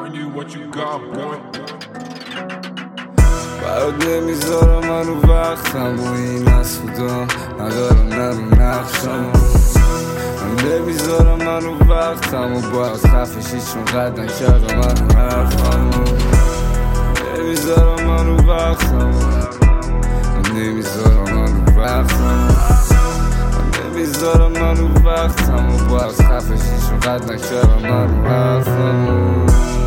giving you what you got, boy. برات نمیذارم منو وقتم و این نسودم ندارم نرو نقشم من نمیذارم منو وقتم و باید خفشی چون قد نکردم منو حرفم نمیذارم منو وقتم من نمیذارم منو وقتم نمیذارم منو وقتم و باید خفشی چون قد نکردم منو حرفم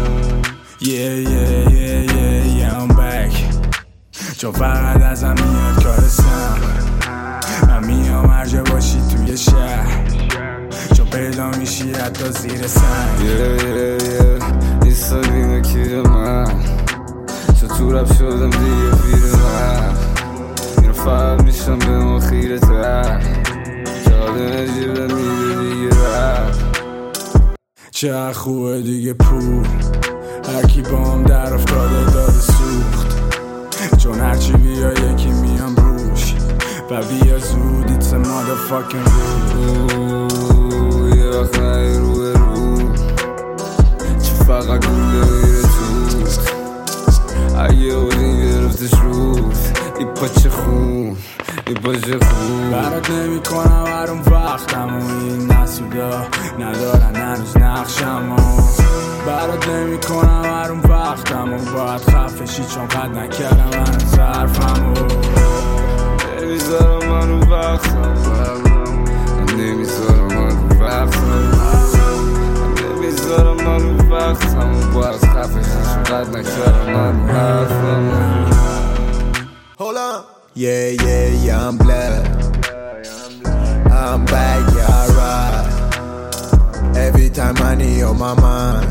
Yeah, I'm back. چون فقط ازم میاد کارستم من میام هرجا باشی توی شهر چون پیدا میشی حتی زیر سنگ این سالینه کیر من چون تو رب شدم دیگه پیر من اینو فقط میشم به ما خیره تر جاده نجیبه میده دیگه رب چه خوبه دیگه پول هرکی با هم در افتاده داده سوخت چون هرچی بیا یکی میام روش و بیا زود it's a motherfucking rule یه وقت نهی روی رو چه فقط گوله میره توست اگه اولین گرفتش روز ای پاچه خون ای پاچه خون برات نمی کنم هرون وقتم و این نسودا ندارن هنوز نقشم برات نمی کنم هرون وقتم و باید خفشی چون قد نکردم من ظرفم نمیذارم منو وقتم نمیذارم منو وقتم نمیذارم منو وقتم و باید خفشی چون قد نکردم منو حرفم Hold on. Yeah, I'm black. I'm back, yeah, right. Every time money on my mind.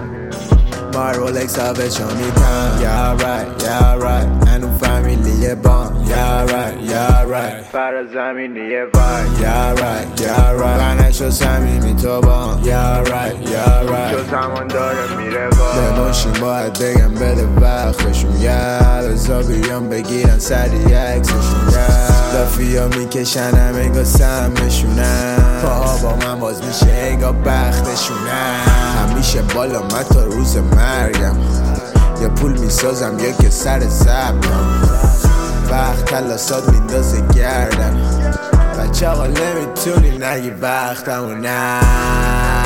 My Rolex savage on me time. Yeah, right. And family a bomb. Yeah, right. فرا زمینی وای. Yeah, right. بنشو سمیمی تو بام. Yeah, right. تو زمان داره میره وای. بماشیم باید بگم بده وقتشون. لذا بیان بگیرن سری عکسشون. لافیا میکشنم انگا سمشونم. پاها با من باز میشه انگا بختشونم. همیشه بالا من تا روز مرگم. یا پول میسازم یا که سر زبطم. وقت تلاسات میندازه گردم. بچه آقا نمیتونی نگی وقتم و نه